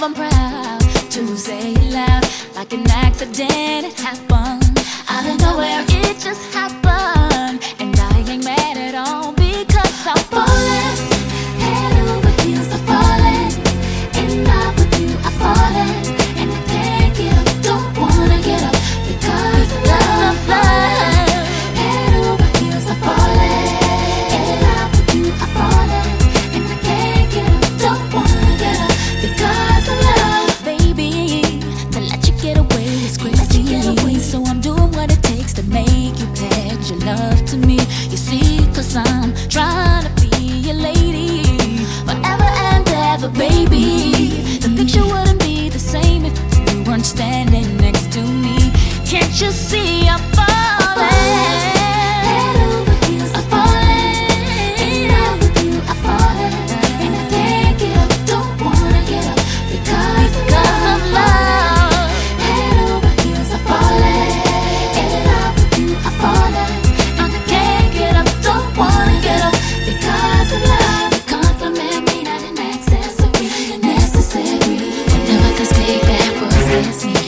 I'm proud to say it loud. Like an accident, it happened. Out of nowhere, it just happened. And I ain't mad at all because I'm falling. Head over heels, I'm falling. In love with you, I'm falling. And I can't get up, don't wanna get up because of love. Head over heels, I'm falling. In love with you, I'm falling. And I can't get up, don't wanna get up because of love. Baby, to let you get away is crazy. So I'm doing what it takes to make you pledge your love to me. You see, 'cause I'm trying to be your lady forever and ever, baby. The picture wouldn't be the same if you weren't standing next to me. Can't you see I'm falling? Head over heels, I'm falling. In love with you, I'm falling. And I can't get up, don't wanna get up because of love. Head over heels, I'm falling. In love with you, I'm falling. And I can't get up, don't wanna get up because of love. You compliment me, not an accessory, necessary. Whenever 'cause big bad boys gets me.